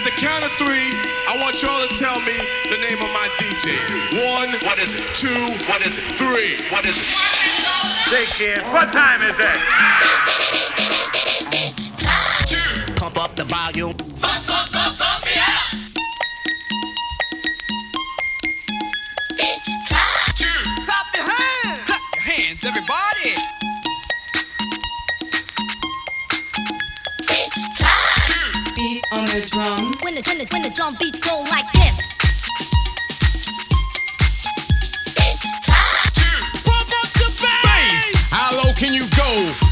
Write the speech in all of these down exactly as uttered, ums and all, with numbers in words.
the count of three, I want y'all to tell me the name of my D J. One. What is it? Two. What is it? Three. What is it? Say, kid, what time is it? It's time. Two. Pump up the volume. Pump, pump, pump, pump it up. It's time. Two. Clap your hands. Clap your hands, everybody. It's time. Two. Beat on the drums. When the, when the, when the drum beats go like this. It's time. Two. Pump up the bass. How low can you go?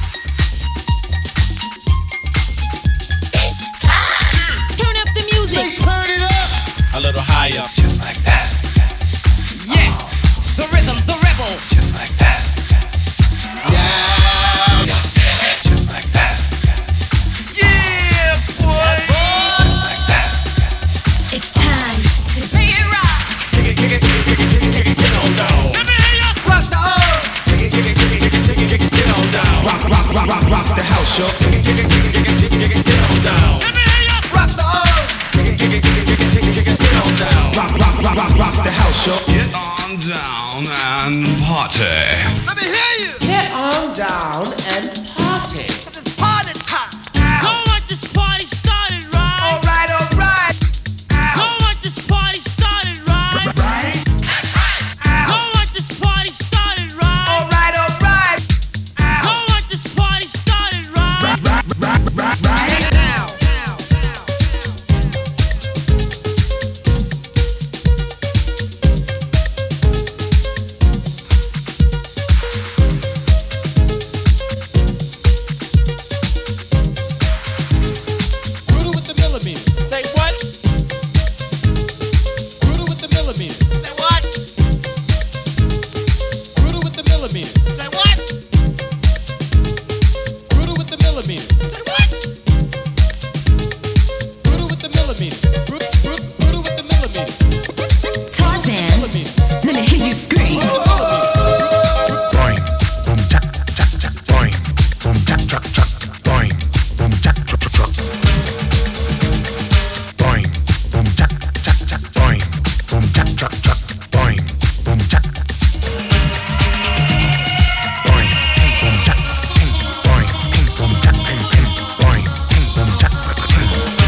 It's time. Two. Turn up the music. Turn it up. A little higher, just like that. Yes, the rhythm, the rebel. Just like that. Yeah. Just like that. Yeah, boy. Just like that. It's time to bring it rock. Kick it, kick it, kick it, kick it, kick it, kick it, get on down. Let me hear you. Rock the earth. Kick it, kick it, kick it, kick it, kick it, kick it, get on down. Rock, rock, rock, rock, rock the house, yo. Kick it, kick it, kick it, kick it, kick it, kick it, get on down. Let me hear you. Rock the earth. Kick it, kick it, kick it, kick it, kick it, kick it, get on down. Rock, rock, rock, rock, rock the house, yo. Get on down and party. Let me hear you. Get on down and party. It's party time. Don't want this party started right. All right, all right. Don't want this party started right. Right. Don't want this party started right. All right, all right. Don't want this party started right. Now. Brutal with the millimeter. Say what? Brutal with the millimeter. Say what? Brutal with the millimeter. Say what? Brutal with the millimeter. Say what? Brutal with the millimeter. Brutal, brutal, brutal with the millimeter. Tarzan, Millimeter. let me hear you scream. Boing, boom, jack, jack, jack, boing, boom, jack, jack, jack, boing, boom, jack, jack, jack, jack. Boing, boom, jack, jack, jack, boing, boom, jack, jack, jack, boing, boom, jack. Boing, ping, boom, jack, ping, boing, ping, boom, jack, ping, ping, boing, ping, boom, jack, ping.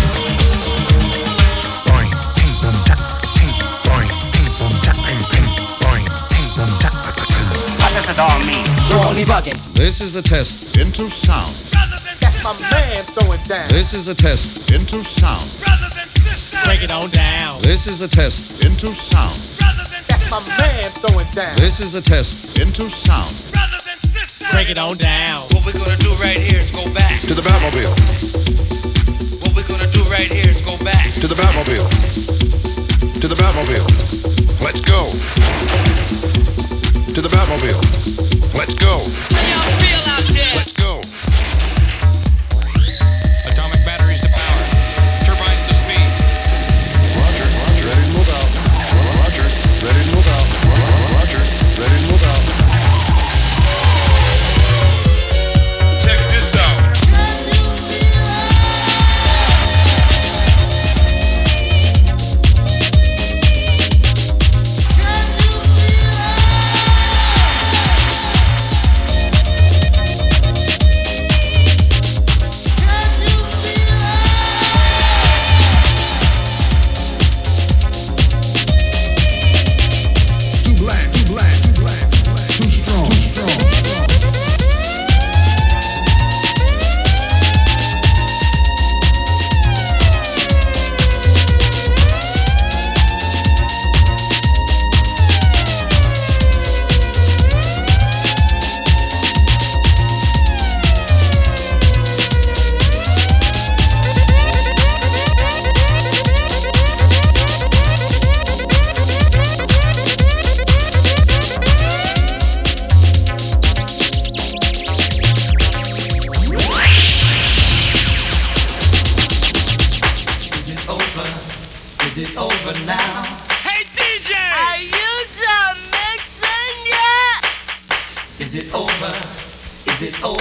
Boing, ping, boom, jack, ping, boing, ping, boom, jack, ping, ping, boing, ping, boom, jack, ping. What does it all mean? You're only bugging. This is a test. Into sound. That's my man throwing down. This is a test. Into sound. Break it on down. This is a test. Into sound. That's my man throwing down. This is a test. Into sound. Break it on down. What we're gonna do right here is go back. To the Batmobile. What we're gonna do right here is go back. To the Batmobile. To the Batmobile. Let's go. To the Batmobile. Let's go. How y'all feel out there? Let's go. Atomic batteries to power. Turbines to speed. Roger, Roger, ready to move out. Roger, ready to move out. Roger, ready to move out. Check this out.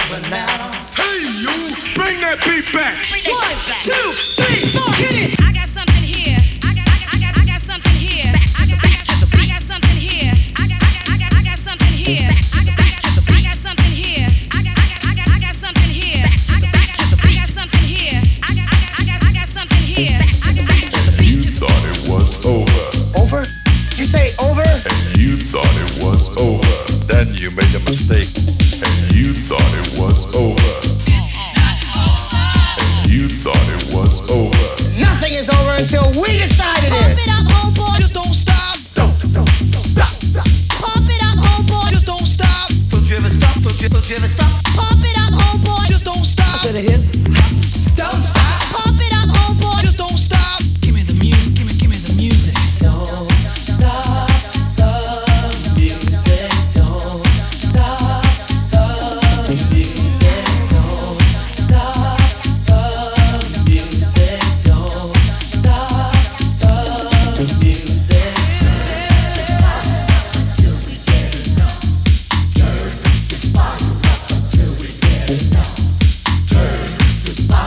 Hey, you! Bring that beat back! Bring that shit back. One, two, three, four, hit it! I got something here. I got, I got, I got, I got something here. I got, I got, I got something here. I got, I got, I got, I got something here. I got, I got, I got something here. I got, I got, I got, I got something here. I got, I got, I got something here. I got, I got, I got, I got something here. I got, I got. You thought it was over. Over? Did you say over? And you thought it was over. Then you made a mistake. And you thought it was over. And you thought it was over. Nothing is over until we decide it Pump is. it up, homeboy. Just don't stop. Don't, don't, don't stop, stop. Pump it up, homeboy. Just don't stop. Don't you ever stop, don't you, don't you ever stop. Pump it up, homeboy. Just don't stop. Say it again. Don't stop. Pump it up, homeboy. Just don't stop. Give me the music. Give me, give me the music. Don't stop the music. Don't stop the music. Don't stop the music. Don't stop the music. Until we get enough. Turn this fire up until we get enough. Turn this fire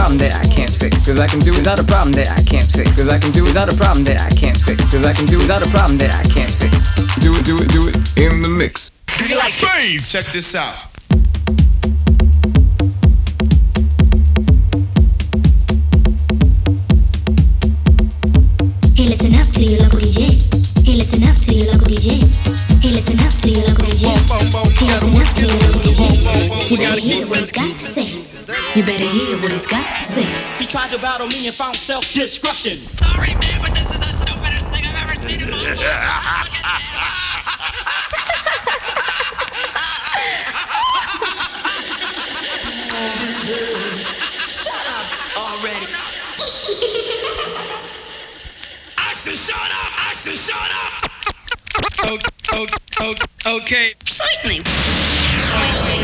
problem that I can't fix. Cause I can do without a problem that I can't fix. Cause I can do without a problem that I can't fix. Cause I can do without a problem that I can't fix. Do it, do it, do it in the mix. Do you like space? Check this out. Hey, listen up to your local D J. Hey, listen up to your local D J. Hey, listen up to your local D J. Hey, listen up to your local D J. You better hear what he's got to say. You better hear what he's got to say. He tried to battle me and found self-destruction. Sorry, man, but this is the stupidest thing I've ever seen in my life. Shut up already. I said shut up! I said shut up! Okay. okay. Frightening.